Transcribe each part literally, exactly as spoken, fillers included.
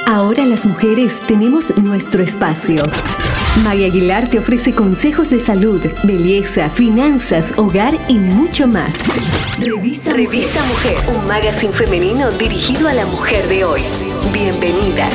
Ahora las mujeres tenemos nuestro espacio. Maya Aguilar te ofrece consejos de salud, belleza, finanzas, hogar y mucho más. Revista, Revista Mujer, un magazine femenino dirigido a la mujer de hoy. Bienvenidas.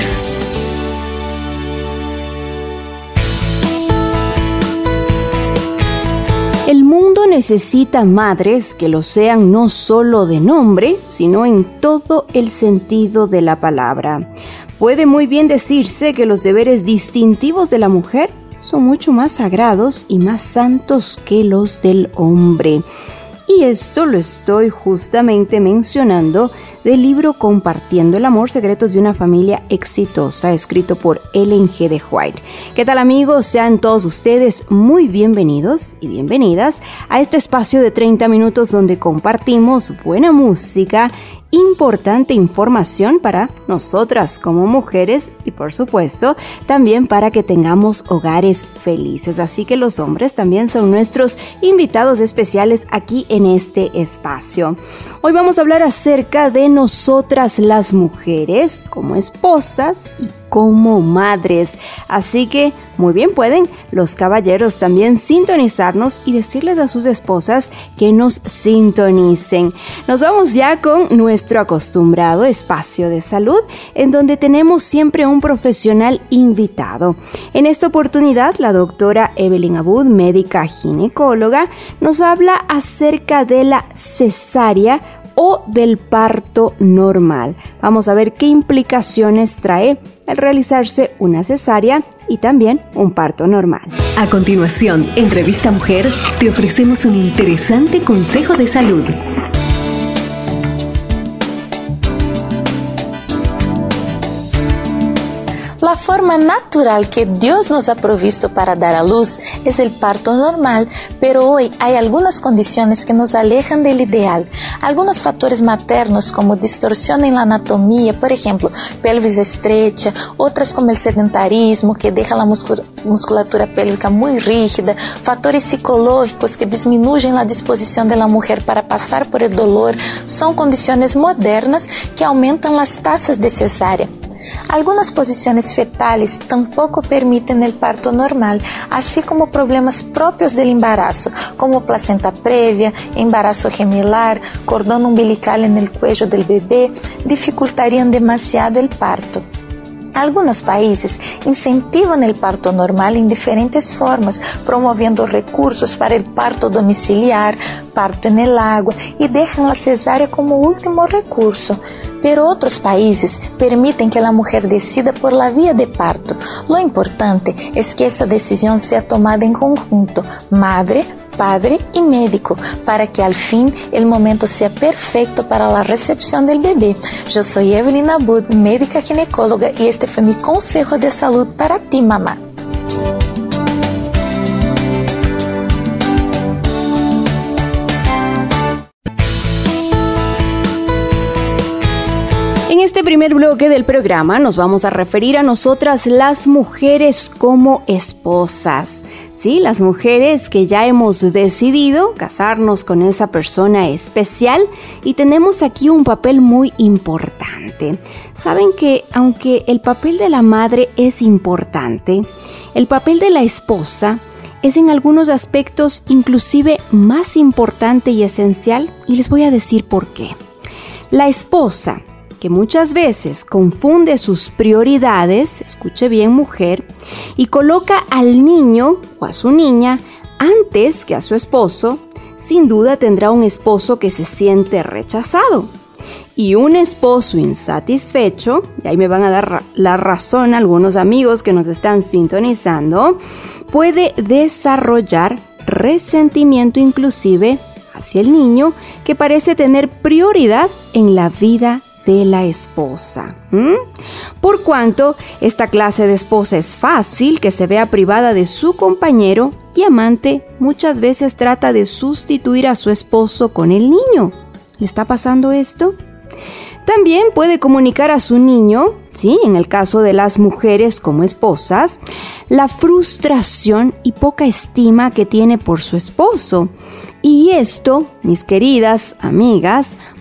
El mundo necesita madres que lo sean no solo de nombre, sino en todo el sentido de la palabra. Puede muy bien decirse que los deberes distintivos de la mujer son mucho más sagrados y más santos que los del hombre. Y esto lo estoy justamente mencionando del libro Compartiendo el amor, secretos de una familia exitosa, escrito por Ellen G. de White. ¿Qué tal, amigos? Sean todos ustedes muy bienvenidos y bienvenidas a este espacio de treinta minutos donde compartimos buena música, importante información para nosotras como mujeres y, por supuesto, también para que tengamos hogares felices. Así que los hombres también son nuestros invitados especiales aquí en este espacio. Hoy vamos a hablar acerca de nosotras las mujeres como esposas y como madres. Así que muy bien pueden los caballeros también sintonizarnos y decirles a sus esposas que nos sintonicen. Nos vamos ya con nuestro acostumbrado espacio de salud, en donde tenemos siempre un profesional invitado. En esta oportunidad, la doctora Evelyn Abud, médica ginecóloga, nos habla acerca de la cesárea o del parto normal. Vamos a ver qué implicaciones trae el realizarse una cesárea y también un parto normal. A continuación, en Revista Mujer, te ofrecemos un interesante consejo de salud. La forma natural que Dios nos ha provisto para dar a luz es el parto normal, pero hoy hay algunas condiciones que nos alejan del ideal. Algunos factores maternos como distorsión en la anatomía, por ejemplo, pelvis estrecha, otras como el sedentarismo que deja la muscul- musculatura pélvica muy rígida, factores psicológicos que disminuyen la disposición de la mujer para pasar por el dolor, son condiciones modernas que aumentan las tasas de cesárea. Algunas posiciones fetales tampoco permiten el parto normal, así como problemas propios del embarazo, como placenta previa, embarazo gemelar, cordón umbilical en el cuello del bebé, dificultarían demasiado el parto. Algunos países incentivan el parto normal en diferentes formas, promoviendo recursos para el parto domiciliar, parto en el agua y dejan la cesárea como último recurso. Pero otros países permiten que la mujer decida por la vía de parto. Lo importante es que esa decisión sea tomada en conjunto, madre, padre y médico, para que al fin el momento sea perfecto para la recepción del bebé. Yo soy Evelyn Abud, médica ginecóloga, y este fue mi consejo de salud para ti, mamá. En este primer bloque del programa nos vamos a referir a nosotras las mujeres como esposas. Sí, las mujeres que ya hemos decidido casarnos con esa persona especial y tenemos aquí un papel muy importante. Saben que aunque el papel de la madre es importante, el papel de la esposa es en algunos aspectos inclusive más importante y esencial, y les voy a decir por qué. La esposa, que muchas veces confunde sus prioridades, escuche bien, mujer, y coloca al niño o a su niña antes que a su esposo, sin duda tendrá un esposo que se siente rechazado. Y un esposo insatisfecho, y ahí me van a dar la razón algunos amigos que nos están sintonizando, puede desarrollar resentimiento inclusive hacia el niño que parece tener prioridad en la vida de la esposa. ¿Mm? Por cuanto esta clase de esposa es fácil que se vea privada de su compañero y amante, muchas veces trata de sustituir a su esposo con el niño. ¿Le está pasando esto? También puede comunicar a su niño, sí, en el caso de las mujeres como esposas, la frustración y poca estima que tiene por su esposo. Y esto, mis queridas amigas,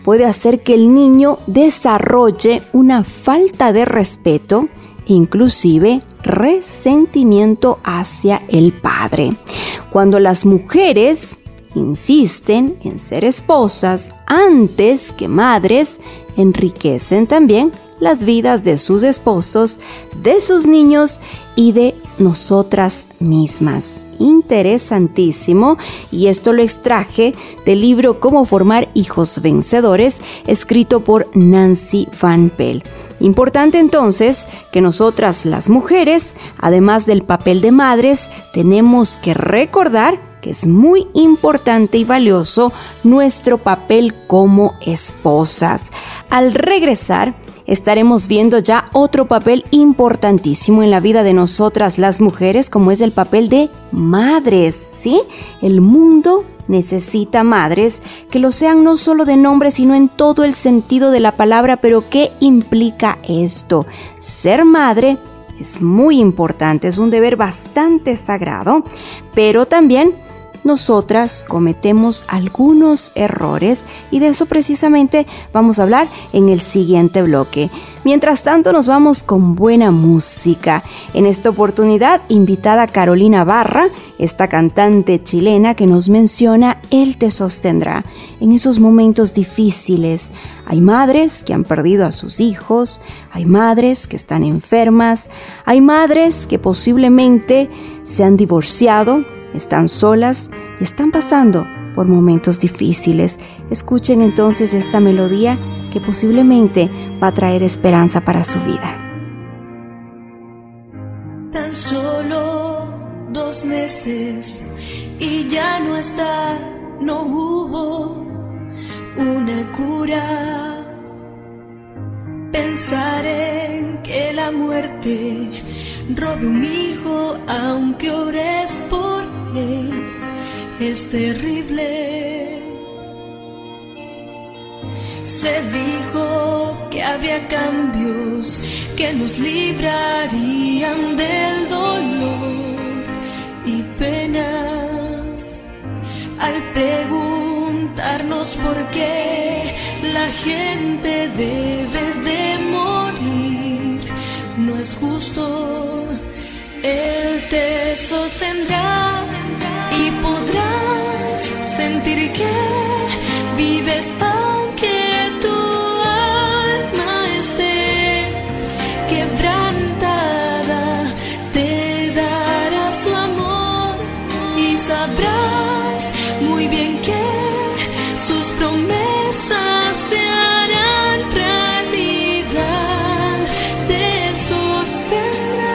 puede hacer que el niño desarrolle una falta de respeto, inclusive resentimiento hacia el padre. Cuando las mujeres insisten en ser esposas antes que madres, enriquecen también las vidas de sus esposos, de sus niños y de nosotras mismas. Interesantísimo, y esto lo extraje del libro Cómo formar hijos vencedores, escrito por Nancy Van Pelt. Importante entonces que nosotras las mujeres, además del papel de madres, tenemos que recordar que es muy importante y valioso nuestro papel como esposas. Al regresar, estaremos viendo ya otro papel importantísimo en la vida de nosotras las mujeres, como es el papel de madres, ¿sí? El mundo necesita madres que lo sean no solo de nombre, sino en todo el sentido de la palabra. Pero ¿qué implica esto? Ser madre es muy importante, es un deber bastante sagrado, pero también nosotras cometemos algunos errores, y de eso precisamente vamos a hablar en el siguiente bloque. Mientras tanto, nos vamos con buena música. En esta oportunidad, invitada Carolina Barra, esta cantante chilena que nos menciona Él te sostendrá en esos momentos difíciles. Hay madres que han perdido a sus hijos, hay madres que están enfermas, hay madres que posiblemente se han divorciado, están solas y están pasando por momentos difíciles. Escuchen entonces esta melodía que posiblemente va a traer esperanza para su vida. Tan solo dos meses y ya no está, no hubo una cura. Pensar en que la muerte robe un hijo, aunque ores por él, es terrible. Se dijo que habría cambios que nos librarían del dolor y penas. Al preguntarnos por qué la gente debe de morir, no es justo. Él te sostendrá y podrás sentir que vives aunque tu alma esté quebrantada. Te dará su amor y sabrás muy bien que sus promesas se harán realidad. Te sostendrá.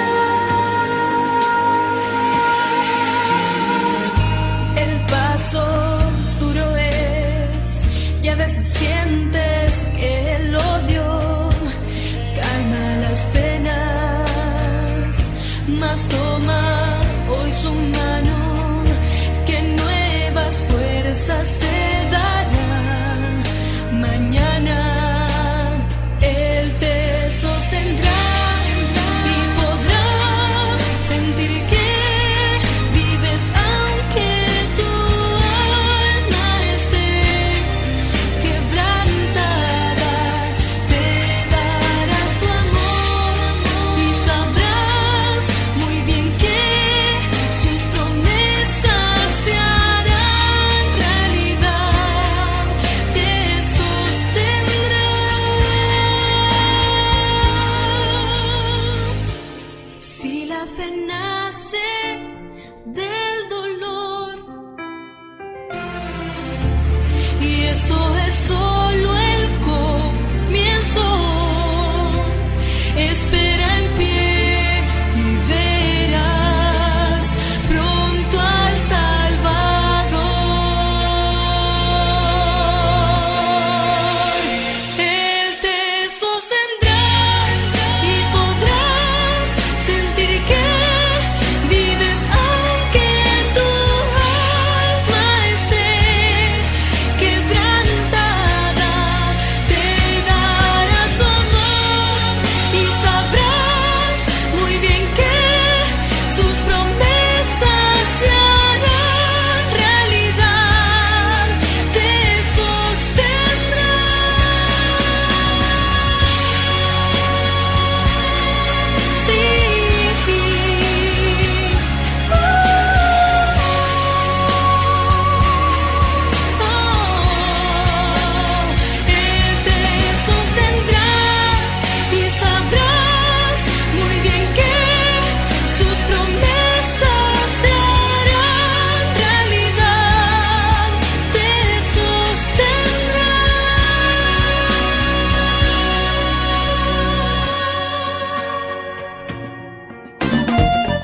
Duro es, y a veces sientes que el odio calma las penas, mas toma hoy su mano, que nuevas fuerzas te dará. Mañana Él te sostendrá. Muy bien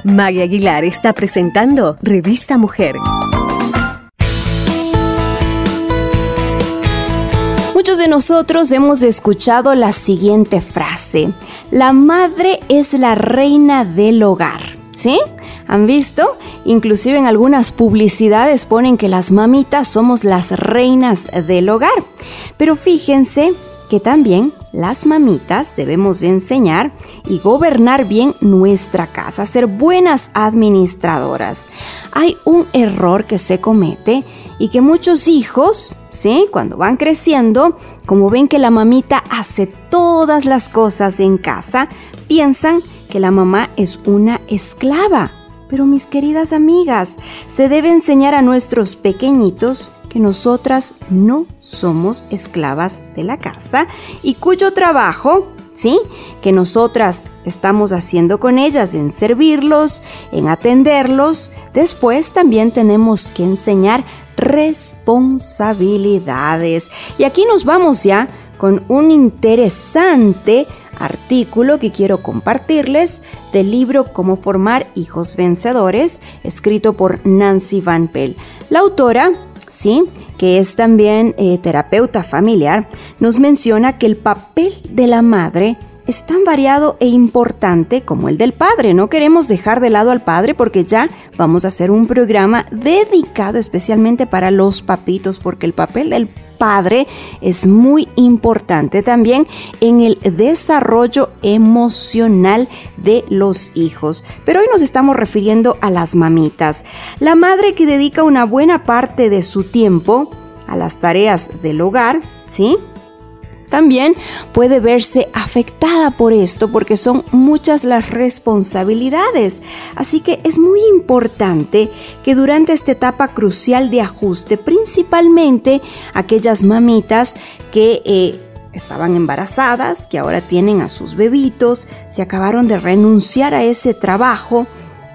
Maggie Aguilar está presentando Revista Mujer. Muchos de nosotros hemos escuchado la siguiente frase: la madre es la reina del hogar, ¿sí? ¿Han visto? Inclusive en algunas publicidades ponen que las mamitas somos las reinas del hogar. Pero fíjense que también las mamitas debemos enseñar y gobernar bien nuestra casa, ser buenas administradoras. Hay un error que se comete y que muchos hijos, ¿sí?, cuando van creciendo, como ven que la mamita hace todas las cosas en casa, piensan que la mamá es una esclava. Pero mis queridas amigas, se debe enseñar a nuestros pequeñitos que nosotras no somos esclavas de la casa y cuyo trabajo, ¿sí?, que nosotras estamos haciendo con ellas en servirlos, en atenderlos, después también tenemos que enseñar responsabilidades. Y aquí nos vamos ya con un interesante artículo que quiero compartirles del libro Cómo formar hijos vencedores, escrito por Nancy Van Pelt. La autora, sí, que es también eh, terapeuta familiar, nos menciona que el papel de la madre es tan variado e importante como el del padre. No queremos dejar de lado al padre porque ya vamos a hacer un programa dedicado especialmente para los papitos, porque el papel del padre es muy importante también en el desarrollo emocional de los hijos. Pero hoy nos estamos refiriendo a las mamitas. La madre que dedica una buena parte de su tiempo a las tareas del hogar, ¿sí?, también puede verse afectada por esto porque son muchas las responsabilidades. Así que es muy importante que durante esta etapa crucial de ajuste, principalmente aquellas mamitas que eh, estaban embarazadas, que ahora tienen a sus bebitos, se acabaron de renunciar a ese trabajo,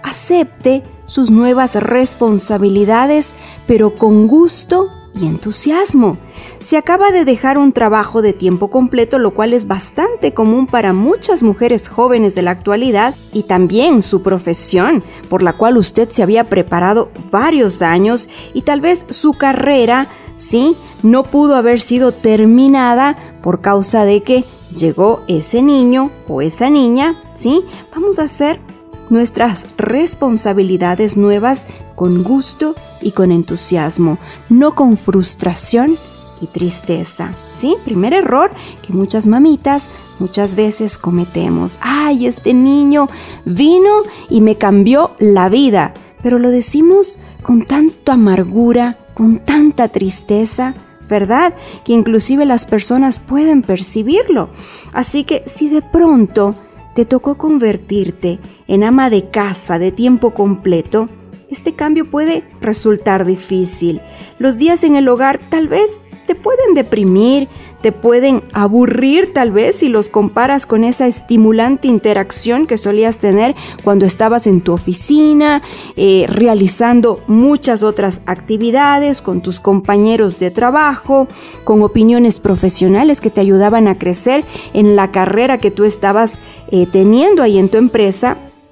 acepte sus nuevas responsabilidades, pero con gusto y entusiasmo. Se acaba de dejar un trabajo de tiempo completo, lo cual es bastante común para muchas mujeres jóvenes de la actualidad, y también su profesión, por la cual usted se había preparado varios años y tal vez su carrera, sí, no pudo haber sido terminada por causa de que llegó ese niño o esa niña, sí. Vamos a hacer nuestras responsabilidades nuevas con gusto y con entusiasmo, no con frustración y tristeza, ¿sí? Primer error que muchas mamitas muchas veces cometemos. ¡Ay, este niño vino y me cambió la vida! Pero lo decimos con tanta amargura, con tanta tristeza, ¿verdad?, que inclusive las personas pueden percibirlo. Así que si de pronto te tocó convertirte en ama de casa de tiempo completo, este cambio puede resultar difícil. Los días en el hogar tal vez te pueden deprimir, te pueden aburrir tal vez si los comparas con esa estimulante interacción que solías tener cuando estabas en tu oficina, eh, realizando muchas otras actividades con tus compañeros de trabajo, con opiniones profesionales que te ayudaban a crecer en la carrera que tú estabas eh, teniendo ahí en tu empresa.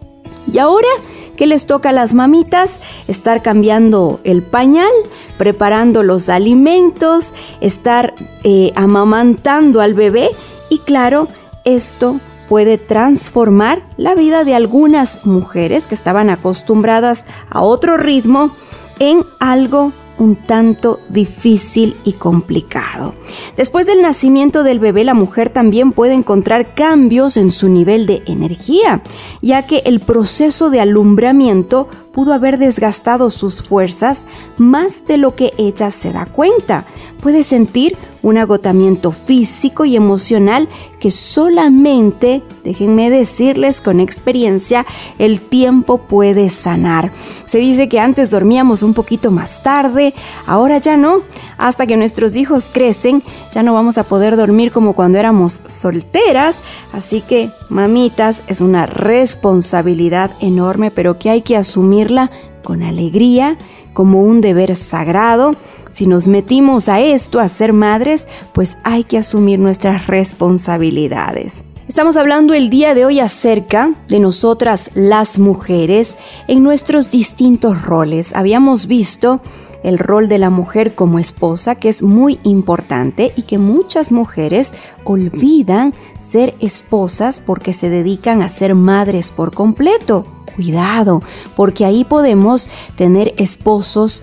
Y ahora, ¿qué les toca a las mamitas? Estar cambiando el pañal, preparando los alimentos, estar eh, amamantando al bebé. Y claro, esto puede transformar la vida de algunas mujeres que estaban acostumbradas a otro ritmo en algo un tanto difícil y complicado. Después del nacimiento del bebé, la mujer también puede encontrar cambios en su nivel de energía, ya que el proceso de alumbramiento pudo haber desgastado sus fuerzas más de lo que ella se da cuenta. Puede sentir un agotamiento físico y emocional que solamente, déjenme decirles con experiencia, el tiempo puede sanar. Se dice que antes dormíamos un poquito más tarde, ahora ya no. Hasta que nuestros hijos crecen, ya no vamos a poder dormir como cuando éramos solteras. Así que, mamitas, es una responsabilidad enorme, pero que hay que asumirla con alegría, como un deber sagrado. Si nos metimos a esto, a ser madres, pues hay que asumir nuestras responsabilidades. Estamos hablando el día de hoy acerca de nosotras las mujeres en nuestros distintos roles. Habíamos visto el rol de la mujer como esposa, que es muy importante y que muchas mujeres olvidan ser esposas porque se dedican a ser madres por completo. Cuidado, porque ahí podemos tener esposos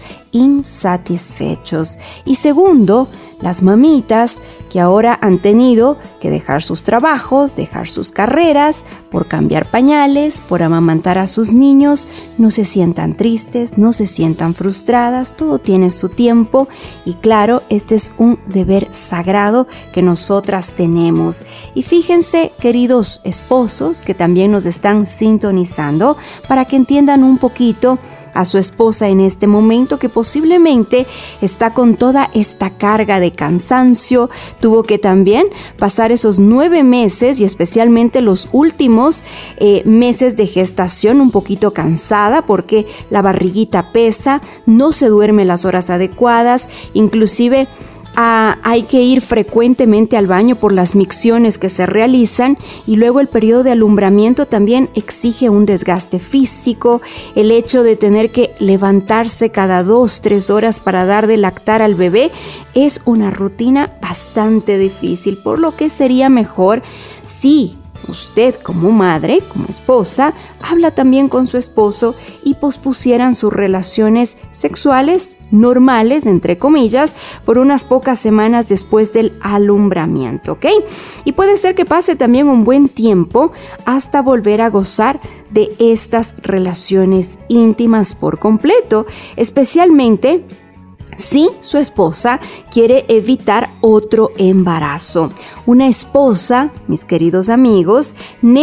insatisfechos. Y segundo, las mamitas que ahora han tenido que dejar sus trabajos, dejar sus carreras, por cambiar pañales, por amamantar a sus niños, no se sientan tristes, no se sientan frustradas, todo tiene su tiempo y claro, este es un deber sagrado que nosotras tenemos. Y fíjense, queridos esposos que también nos están sintonizando, para que entiendan un poquito a su esposa en este momento, que posiblemente está con toda esta carga de cansancio, tuvo que también pasar esos nueve meses y especialmente los últimos eh, meses de gestación un poquito cansada porque la barriguita pesa, no se duerme las horas adecuadas, inclusive Ah, hay que ir frecuentemente al baño por las micciones que se realizan y luego el periodo de alumbramiento también exige un desgaste físico, el hecho de tener que levantarse cada dos, tres horas para dar de lactar al bebé es una rutina bastante difícil, por lo que sería mejor si usted como madre, como esposa, habla también con su esposo y pospusieran sus relaciones sexuales normales, entre comillas, por unas pocas semanas después del alumbramiento, ¿ok? Y puede ser que pase también un buen tiempo hasta volver a gozar de estas relaciones íntimas por completo, especialmente si su esposa quiere evitar otro embarazo. Una esposa, mis queridos amigos,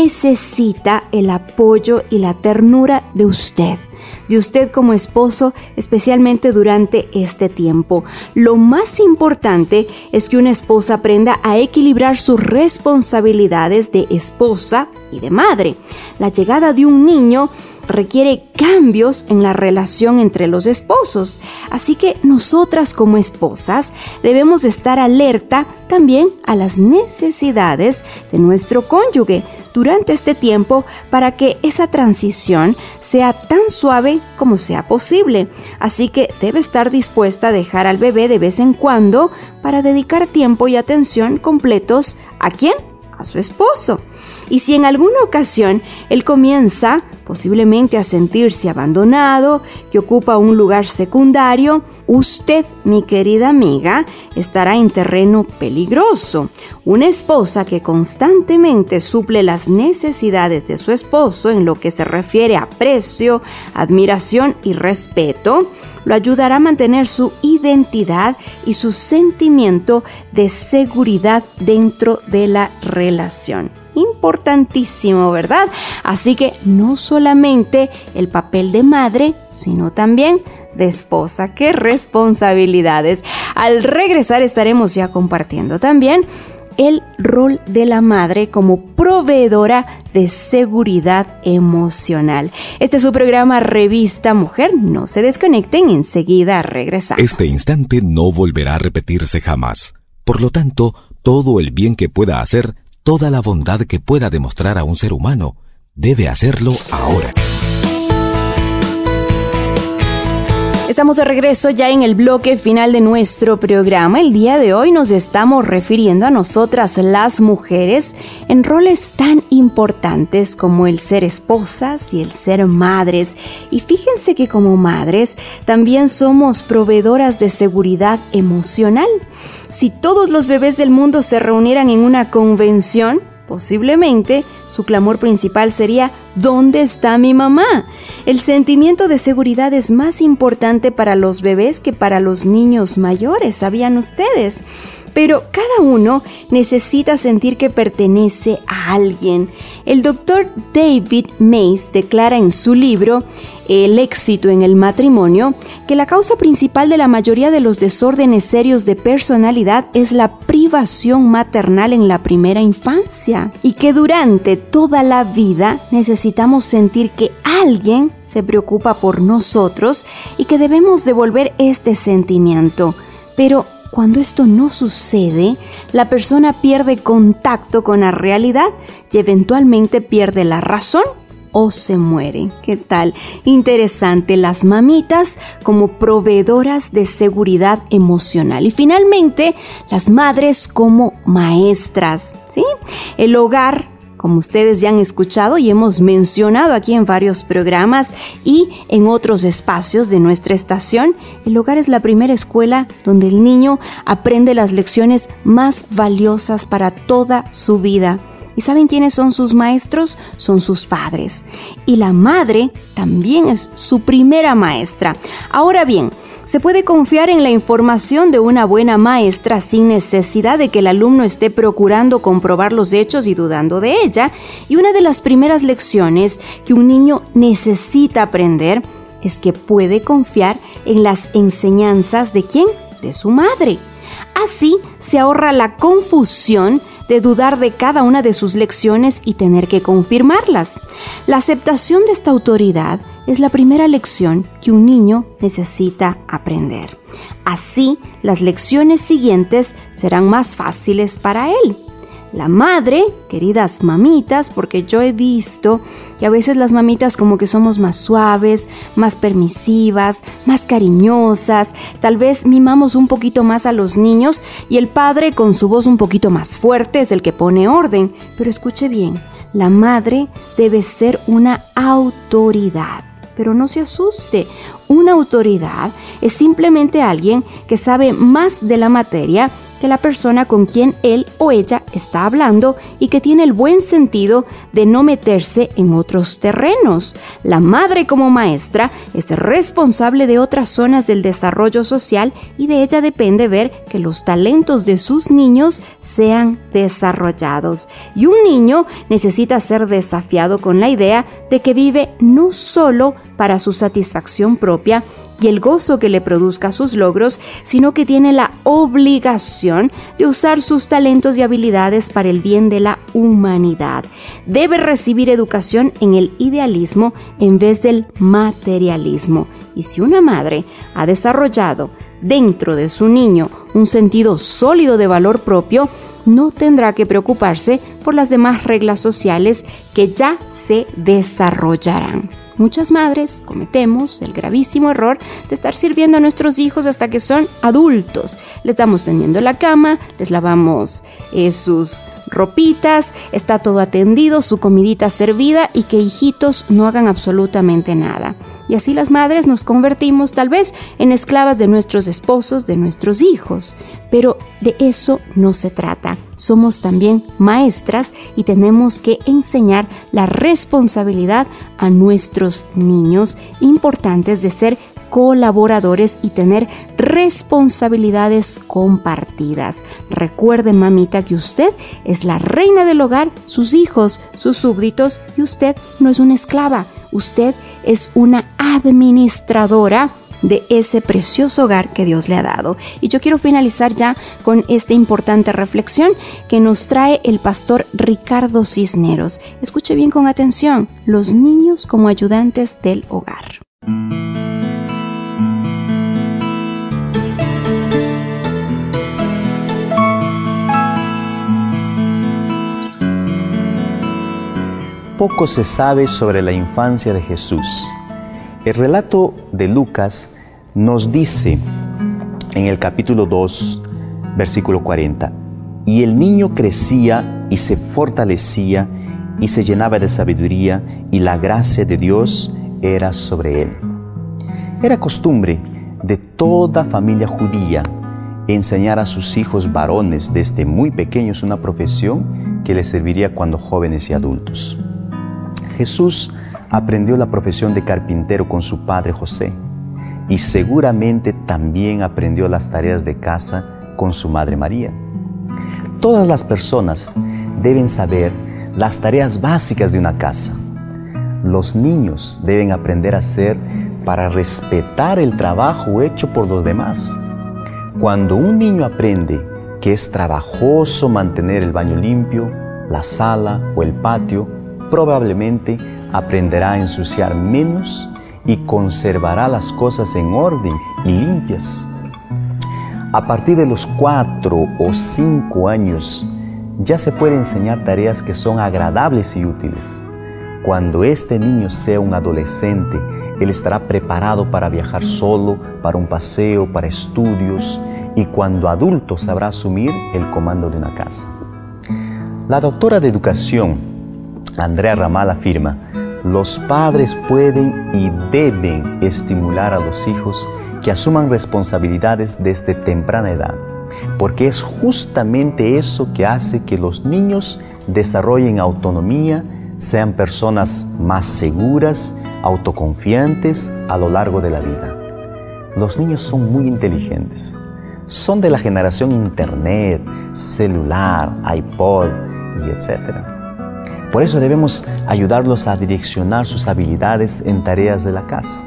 necesita el apoyo y la ternura de usted. De usted como esposo, especialmente durante este tiempo. Lo más importante es que una esposa aprenda a equilibrar sus responsabilidades de esposa y de madre. La llegada de un niño requiere cambios en la relación entre los esposos. Así que nosotras como esposas debemos estar alerta también a las necesidades de nuestro cónyuge durante este tiempo para que esa transición sea tan suave como sea posible. Así que debe estar dispuesta a dejar al bebé de vez en cuando para dedicar tiempo y atención completos ¿a quién? A su esposo. Y si en alguna ocasión él comienza posiblemente a sentirse abandonado, que ocupa un lugar secundario, usted, mi querida amiga, estará en terreno peligroso. Una esposa que constantemente suple las necesidades de su esposo en lo que se refiere a aprecio, admiración y respeto, lo ayudará a mantener su identidad y su sentimiento de seguridad dentro de la relación. Importantísimo, ¿verdad? Así que no solamente el papel de madre, sino también de esposa. ¡Qué responsabilidades! Al regresar estaremos ya compartiendo también el rol de la madre como proveedora de seguridad emocional. Este es su programa Revista Mujer. No se desconecten, enseguida regresamos. Este instante no volverá a repetirse jamás. Por lo tanto, todo el bien que pueda hacer, toda la bondad que pueda demostrar a un ser humano, debe hacerlo ahora. Estamos de regreso ya en el bloque final de nuestro programa. El día de hoy nos estamos refiriendo a nosotras las mujeres en roles tan importantes como el ser esposas y el ser madres. Y fíjense que como madres también somos proveedoras de seguridad emocional. Si todos los bebés del mundo se reunieran en una convención, posiblemente su clamor principal sería ¿dónde está mi mamá? El sentimiento de seguridad es más importante para los bebés que para los niños mayores, ¿sabían ustedes? Pero cada uno necesita sentir que pertenece a alguien. El doctor David Mays declara en su libro El éxito en el matrimonio que la causa principal de la mayoría de los desórdenes serios de personalidad es la privación maternal en la primera infancia y que durante toda la vida necesitamos sentir que alguien se preocupa por nosotros y que debemos devolver este sentimiento. Pero Cuando esto no sucede, la persona pierde contacto con la realidad y eventualmente pierde la razón o se muere. ¿Qué tal? Interesante, las mamitas como proveedoras de seguridad emocional. Y finalmente, las madres como maestras, ¿sí? El hogar, como ustedes ya han escuchado y hemos mencionado aquí en varios programas y en otros espacios de nuestra estación, el hogar es la primera escuela donde el niño aprende las lecciones más valiosas para toda su vida. ¿Y saben quiénes son sus maestros? Son sus padres. Y la madre también es su primera maestra. Ahora bien, se puede confiar en la información de una buena maestra sin necesidad de que el alumno esté procurando comprobar los hechos y dudando de ella. Y una de las primeras lecciones que un niño necesita aprender es que puede confiar en las enseñanzas ¿de quién? De su madre. Así se ahorra la confusión de dudar de cada una de sus lecciones y tener que confirmarlas. La aceptación de esta autoridad es la primera lección que un niño necesita aprender. Así, las lecciones siguientes serán más fáciles para él. La madre, queridas mamitas, porque yo he visto que a veces las mamitas como que somos más suaves, más permisivas, más cariñosas, tal vez mimamos un poquito más a los niños y el padre con su voz un poquito más fuerte es el que pone orden. Pero escuche bien, la madre debe ser una autoridad. Pero no se asuste, una autoridad es simplemente alguien que sabe más de la materia que la persona con quien él o ella está hablando y que tiene el buen sentido de no meterse en otros terrenos. La madre como maestra es responsable de otras zonas del desarrollo social y de ella depende ver que los talentos de sus niños sean desarrollados. Y un niño necesita ser desafiado con la idea de que vive no solo para su satisfacción propia y el gozo que le produzca sus logros, sino que tiene la obligación de usar sus talentos y habilidades para el bien de la humanidad. Debe recibir educación en el idealismo en vez del materialismo. Y si una madre ha desarrollado dentro de su niño un sentido sólido de valor propio, no tendrá que preocuparse por las demás reglas sociales que ya se desarrollarán. Muchas madres cometemos el gravísimo error de estar sirviendo a nuestros hijos hasta que son adultos. Les damos tendiendo la cama, les lavamos eh, sus ropitas, está todo atendido, su comidita servida y que hijitos no hagan absolutamente nada. Y así las madres nos convertimos tal vez en esclavas de nuestros esposos, de nuestros hijos. Pero de eso no se trata. Somos también maestras y tenemos que enseñar la responsabilidad a nuestros niños, importantes de ser colaboradores y tener responsabilidades compartidas. Recuerde, mamita, que usted es la reina del hogar, sus hijos, sus súbditos, y usted no es una esclava. Usted es una administradora de ese precioso hogar que Dios le ha dado. Y yo quiero finalizar ya con esta importante reflexión que nos trae el pastor Ricardo Cisneros. Escuche bien con atención: los niños como ayudantes del hogar. Poco se sabe sobre la infancia de Jesús. El relato de Lucas nos dice en el capítulo dos, versículo cuarenta, y el niño crecía y se fortalecía y se llenaba de sabiduría y la gracia de Dios era sobre él. Era costumbre de toda familia judía enseñar a sus hijos varones desde muy pequeños una profesión que les serviría cuando jóvenes y adultos. Jesús aprendió la profesión de carpintero con su padre José y seguramente también aprendió las tareas de casa con su madre María. Todas las personas deben saber las tareas básicas de una casa. Los niños deben aprender a hacer para respetar el trabajo hecho por los demás. Cuando un niño aprende que es trabajoso mantener el baño limpio, la sala o el patio, probablemente aprenderá a ensuciar menos y conservará las cosas en orden y limpias. A partir de los cuatro o cinco años, ya se puede enseñar tareas que son agradables y útiles. Cuando este niño sea un adolescente, él estará preparado para viajar solo, para un paseo, para estudios, y cuando adulto sabrá asumir el comando de una casa. La doctora de educación, Andrea Ramal, afirma: los padres pueden y deben estimular a los hijos que asuman responsabilidades desde temprana edad, porque es justamente eso que hace que los niños desarrollen autonomía, sean personas más seguras, autoconfiantes a lo largo de la vida. Los niños son muy inteligentes. Son de la generación internet, celular, iPod y etcétera. Por eso debemos ayudarlos a direccionar sus habilidades en tareas de la casa.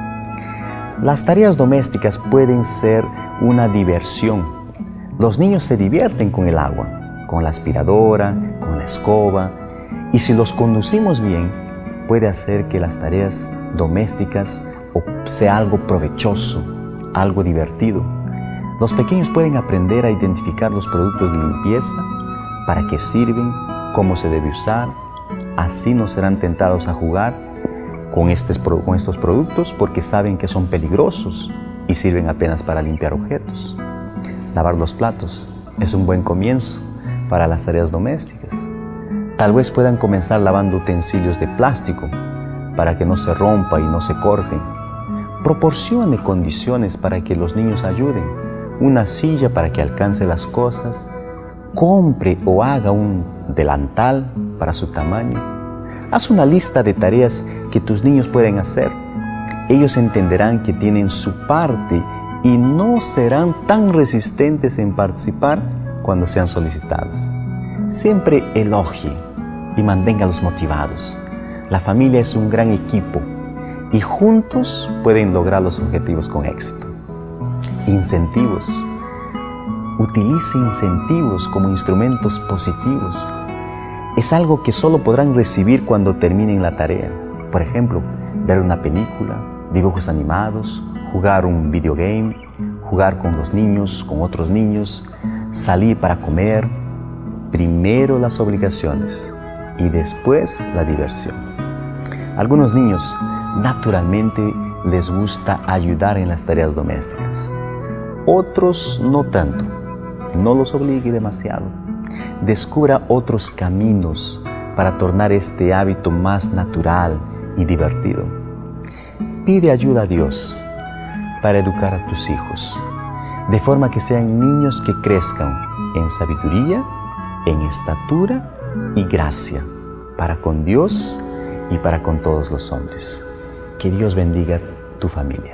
Las tareas domésticas pueden ser una diversión. Los niños se divierten con el agua, con la aspiradora, con la escoba, y si los conducimos bien, puede hacer que las tareas domésticas sea algo provechoso, algo divertido. Los pequeños pueden aprender a identificar los productos de limpieza, para qué sirven, cómo se debe usar. Así no serán tentados a jugar con, estos, con estos productos porque saben que son peligrosos y sirven apenas para limpiar objetos. Lavar los platos es un buen comienzo para las tareas domésticas. Tal vez puedan comenzar lavando utensilios de plástico para que no se rompa y no se corten. Proporcione condiciones para que los niños ayuden. Una silla para que alcance las cosas. Compre o haga un delantal para su tamaño. Haz una lista de tareas que tus niños pueden hacer. Ellos entenderán que tienen su parte y no serán tan resistentes en participar cuando sean solicitados. Siempre elogie y manténgalos motivados. La familia es un gran equipo y juntos pueden lograr los objetivos con éxito. Incentivos. Utilice incentivos como instrumentos positivos. Es algo que solo podrán recibir cuando terminen la tarea. Por ejemplo, ver una película, dibujos animados, jugar un videogame, jugar con los niños, con otros niños, salir para comer. Primero las obligaciones y después la diversión. Algunos niños naturalmente les gusta ayudar en las tareas domésticas. Otros no tanto. No los obligue demasiado. Descubra otros caminos para tornar este hábito más natural y divertido. Pide ayuda a Dios para educar a tus hijos, de forma que sean niños que crezcan en sabiduría, en estatura y gracia, para con Dios y para con todos los hombres. Que Dios bendiga tu familia.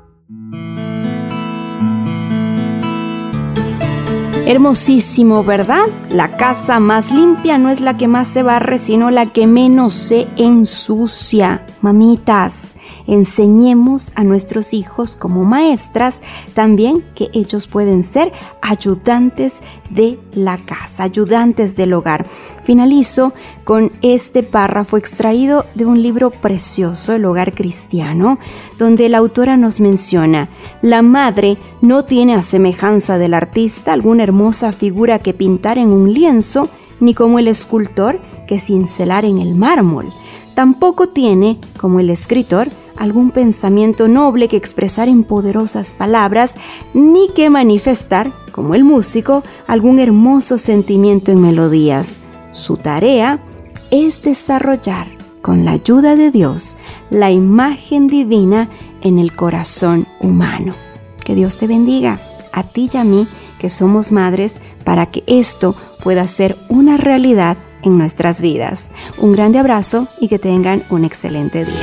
Hermosísimo, ¿verdad? La casa más limpia no es la que más se barre, sino la que menos se ensucia. Mamitas, enseñemos a nuestros hijos como maestras también que ellos pueden ser ayudantes de la casa, ayudantes del hogar. Finalizo con este párrafo extraído de un libro precioso, El Hogar Cristiano, donde la autora nos menciona: la madre no tiene a semejanza del artista alguna hermosa figura que pintar en un lienzo, ni como el escultor que cincelar en el mármol. Tampoco tiene, como el escritor, algún pensamiento noble que expresar en poderosas palabras, ni que manifestar, como el músico, algún hermoso sentimiento en melodías. Su tarea es desarrollar, con la ayuda de Dios, la imagen divina en el corazón humano. Que Dios te bendiga, a ti y a mí, que somos madres, para que esto pueda ser una realidad en nuestras vidas. Un grande abrazo y que tengan un excelente día.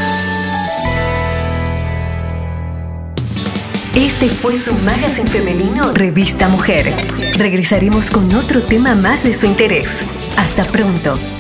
Este fue su magazine femenino Revista Mujer. Regresaremos con otro tema más de su interés. Hasta pronto.